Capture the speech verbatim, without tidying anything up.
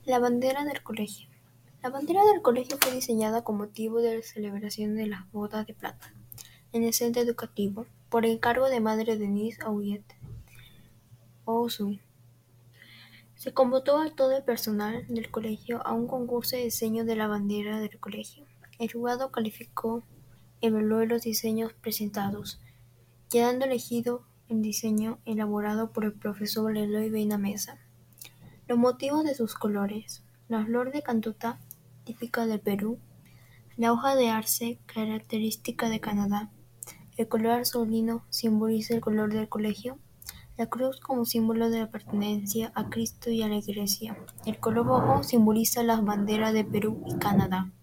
La bandera del colegio. La bandera del colegio fue diseñada con motivo de la celebración de las bodas de plata en el centro educativo por encargo de Madre Denise Ouiet-Ouzou. Se convocó a todo el personal del colegio a un concurso de diseño de la bandera del colegio. El jurado calificó y evaluó los diseños presentados, quedando elegido el diseño elaborado por el profesor Eloy Vena Mesa. Los motivos de sus colores: la flor de cantuta, típica del Perú; la hoja de arce, característica de Canadá; el color azulino simboliza el color del colegio; la cruz como símbolo de pertenencia a Cristo y a la Iglesia; el color rojo simboliza las banderas de Perú y Canadá.